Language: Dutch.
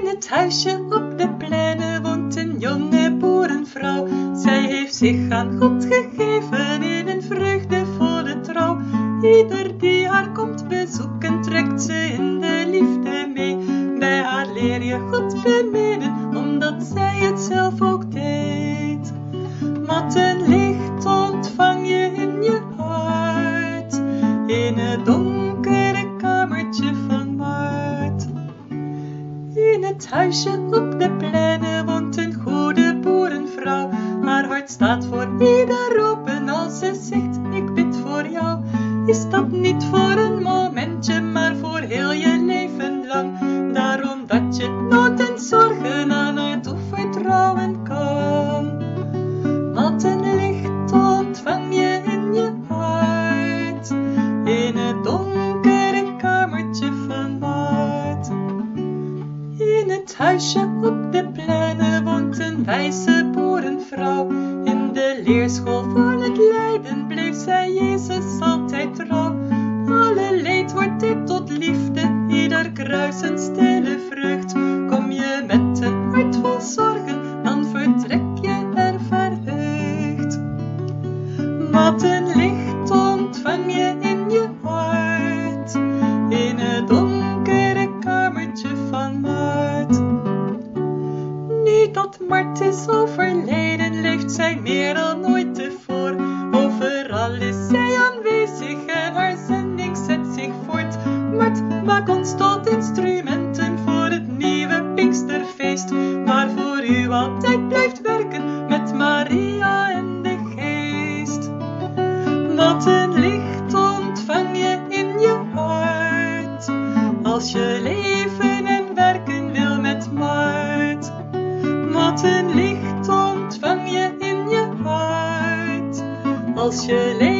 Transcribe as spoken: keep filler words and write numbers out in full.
In het huisje op de pleinen woont een jonge boerenvrouw. Zij heeft zich aan God gegeven in een vreugdevolle trouw. Ieder die haar komt bezoeken, trekt ze in de liefde mee. Bij haar leer je God beminnen, omdat zij het zelf ook deed. Wat een licht ontvang je in je hart, in het donkere kamertje van Maart. In het huisje op de pleinen woont een goede boerenvrouw. Haar hart staat voor ieder open als ze zegt, ik bid voor jou. Is dat niet voor een momentje, maar voor heel je leven lang. Daarom dat je nood en zorgen aan haar toevertrouwen kan. Wat een licht ontvang je in je hart, in het donkere kamertje van Maart. In het huisje op de pleinen woont een wijze boerenvrouw. In de leerschool van het lijden bleef zij Jezus altijd trouw. Alle leed wordt dit tot liefde, ieder kruis een stille vreugd. Kom je met een hart vol zorgen, dan vertrek je er verheugd. Wat een licht ontvang je in je hart, in het donkere kamertje van Maart. Nu dat Maart is overleden, leeft zij meer dan ooit tevoren. Overal is zij aanwezig en haar zending zet zich voort. Maart, maak ons tot instrumenten voor het nieuwe Pinksterfeest, waar voor u altijd blijft werken met Maria en de Geest. Wat een licht ontvang je in je hart, als je leven en werken wil met Maart. Wat een licht ontvang je in je hart, als je leven